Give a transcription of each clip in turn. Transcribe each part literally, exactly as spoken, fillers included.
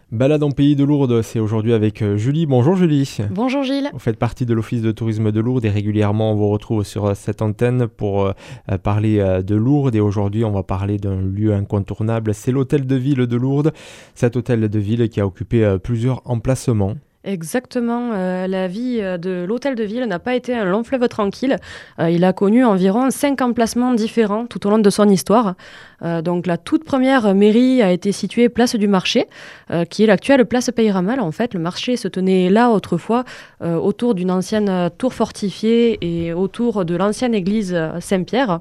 Balade en pays de Lourdes, c'est aujourd'hui avec euh, Julie. Bonjour Julie. Bonjour Gilles. Vous faites partie de l'Office de tourisme de Lourdes et régulièrement on vous retrouve sur euh, cette antenne pour euh, euh, parler euh, de Lourdes. Et aujourd'hui on va parler d'un lieu incontournable, c'est l'hôtel de ville de Lourdes. Cet hôtel de ville qui a occupé euh, plusieurs emplacements. Exactement, euh, la vie euh, de l'hôtel de ville n'a pas été un long fleuve tranquille. Euh, il a connu environ cinq emplacements différents tout au long de son histoire. Euh, donc la toute première mairie a été située place du marché, euh, qui est l'actuelle place Peyramal. En fait, le marché se tenait là autrefois, euh, autour d'une ancienne tour fortifiée et autour de l'ancienne église Saint-Pierre.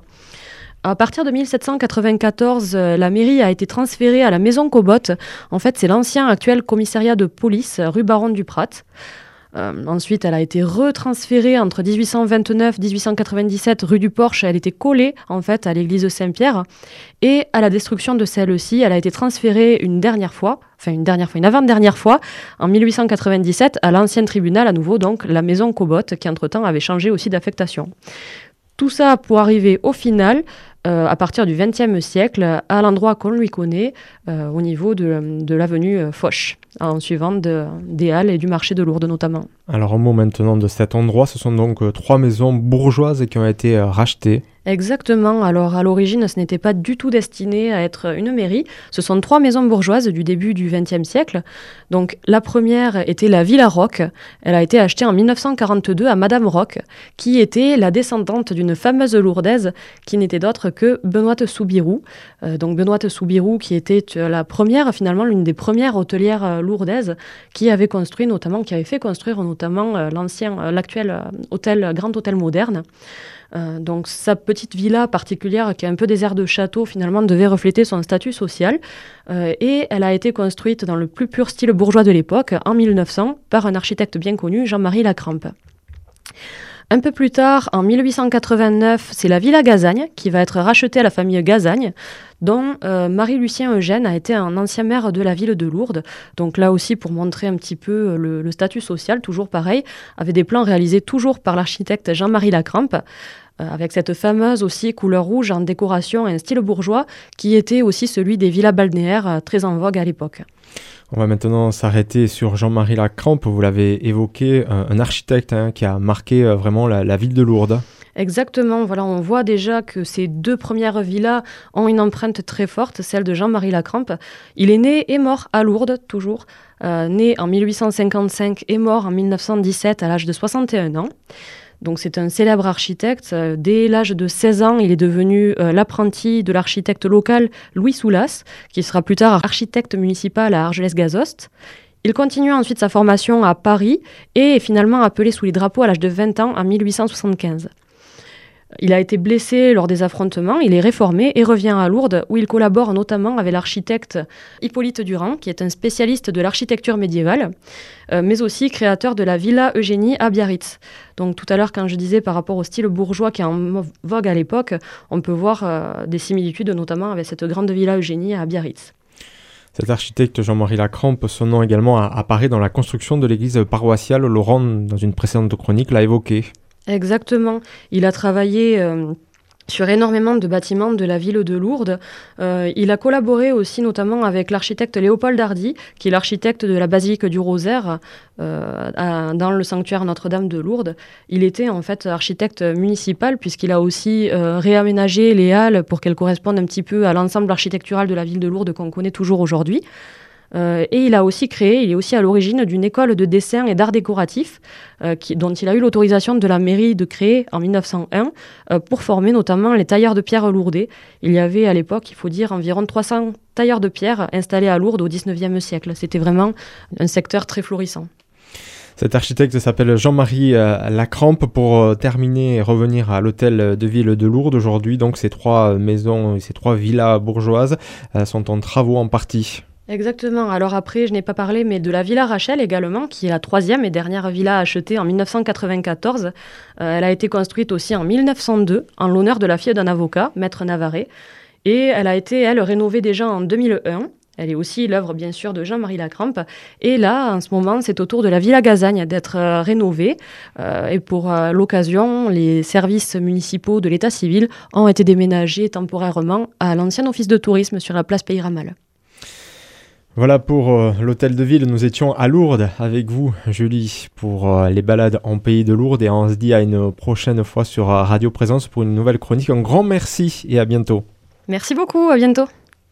À partir de mille sept cent quatre-vingt-quatorze, euh, la mairie a été transférée à la maison Cobot. En fait, c'est l'ancien actuel commissariat de police, rue Baron du Prat. Euh, ensuite, elle a été retransférée entre dix-huit cent vingt-neuf et dix-huit cent quatre-vingt-dix-sept, rue du Porche. Elle était collée, en fait, à l'église de Saint-Pierre. Et à la destruction de celle-ci, elle a été transférée une dernière fois, enfin une dernière fois, une avant-dernière fois, en mille huit cent quatre-vingt-dix-sept, à l'ancien tribunal, à nouveau, donc la maison Cobot, qui entre-temps avait changé aussi d'affectation. Tout ça pour arriver au final, euh, à partir du vingtième siècle, à l'endroit qu'on lui connaît, euh, au niveau de, de l'avenue Foch, en suivant de, des Halles et du marché de Lourdes notamment. Alors un mot maintenant de cet endroit, ce sont donc euh, trois maisons bourgeoises qui ont été euh, rachetées. Exactement. Alors, à l'origine, ce n'était pas du tout destiné à être une mairie. Ce sont trois maisons bourgeoises du début du vingtième siècle. Donc, la première était la Villa Roque. Elle a été achetée en mille neuf cent quarante-deux à Madame Roque, qui était la descendante d'une fameuse lourdaise qui n'était d'autre que Benoîte Soubirous. Euh, donc, Benoîte Soubirous, qui était la première, finalement, l'une des premières hôtelières lourdaises qui avait construit notamment, qui avait fait construire notamment euh, l'ancien, euh, l'actuel euh, hôtel, Grand Hôtel Moderne. Euh, donc sa petite villa particulière qui a un peu des airs de château finalement devait refléter son statut social euh, et elle a été construite dans le plus pur style bourgeois de l'époque en mille neuf cents par un architecte bien connu, Jean-Marie Lacrampe. Un peu plus tard, en mille huit cent quatre-vingt-neuf, c'est la Villa Gazagne qui va être rachetée à la famille Gazagne, dont euh, Marie-Lucien Eugène a été un ancien maire de la ville de Lourdes. Donc là aussi, pour montrer un petit peu le, le statut social, toujours pareil, avec des plans réalisés toujours par l'architecte Jean-Marie Lacrampe, euh, avec cette fameuse aussi couleur rouge en décoration et un style bourgeois, qui était aussi celui des villas balnéaires euh, très en vogue à l'époque. On va maintenant s'arrêter sur Jean-Marie Lacrampe. Vous l'avez évoqué, un, un architecte hein, qui a marqué euh, vraiment la, la ville de Lourdes. Exactement, voilà, on voit déjà que ces deux premières villas ont une empreinte très forte, celle de Jean-Marie Lacrampe. Il est né et mort à Lourdes, toujours, euh, né en mille huit cent cinquante-cinq et mort en mille neuf cent dix-sept à l'âge de soixante et un ans. Donc c'est un célèbre architecte. Dès l'âge de seize ans, il est devenu euh, l'apprenti de l'architecte local Louis Soulas, qui sera plus tard architecte municipal à Argelès-Gazost. Il continue ensuite sa formation à Paris et est finalement appelé sous les drapeaux à l'âge de vingt ans en mille huit cent soixante-quinze. Il a été blessé lors des affrontements, il est réformé et revient à Lourdes où il collabore notamment avec l'architecte Hippolyte Durand, qui est un spécialiste de l'architecture médiévale, euh, mais aussi créateur de la Villa Eugénie à Biarritz. Donc tout à l'heure, quand je disais par rapport au style bourgeois qui est en vogue à l'époque, on peut voir euh, des similitudes notamment avec cette grande Villa Eugénie à Biarritz. Cet architecte Jean-Marie Lacrampe, son nom également apparaît dans la construction de l'église paroissiale. Laurent, dans une précédente chronique, l'a évoqué. Exactement. Il a travaillé euh, sur énormément de bâtiments de la ville de Lourdes. Euh, il a collaboré aussi notamment avec l'architecte Léopold Hardy, qui est l'architecte de la basilique du Rosaire euh, à, dans le sanctuaire Notre-Dame de Lourdes. Il était en fait architecte municipal puisqu'il a aussi euh, réaménagé les halles pour qu'elles correspondent un petit peu à l'ensemble architectural de la ville de Lourdes qu'on connaît toujours aujourd'hui. Euh, et il a aussi créé, il est aussi à l'origine d'une école de dessin et d'art décoratif euh, qui, dont il a eu l'autorisation de la mairie de créer en mille neuf cent un euh, pour former notamment les tailleurs de pierre lourdais. Il y avait à l'époque, il faut dire, environ trois cents tailleurs de pierre installés à Lourdes au dix-neuvième siècle. C'était vraiment un secteur très florissant. Cet architecte s'appelle Jean-Marie euh, Lacrampe. Pour euh, terminer et revenir à l'hôtel de ville de Lourdes aujourd'hui, donc ces trois maisons, ces trois villas bourgeoises euh, sont en travaux en partie. Exactement. Alors après, je n'ai pas parlé, mais de la Villa Rachel également, qui est la troisième et dernière villa achetée en mille neuf cent quatre-vingt-quatorze. Euh, elle a été construite aussi en mille neuf cent deux, en l'honneur de la fille d'un avocat, Maître Navarret. Et elle a été, elle, rénovée déjà en deux mille un. Elle est aussi l'œuvre, bien sûr, de Jean-Marie Lacrampe. Et là, en ce moment, c'est au tour de la Villa Gazagne d'être euh, rénovée. Euh, et pour euh, l'occasion, les services municipaux de l'état civil ont été déménagés temporairement à l'ancien office de tourisme sur la place Peyramal. Voilà pour euh, l'hôtel de ville, nous étions à Lourdes avec vous Julie pour euh, les balades en pays de Lourdes et on se dit à une prochaine fois sur Radio Présence pour une nouvelle chronique. Un grand merci et à bientôt. Merci beaucoup, à bientôt.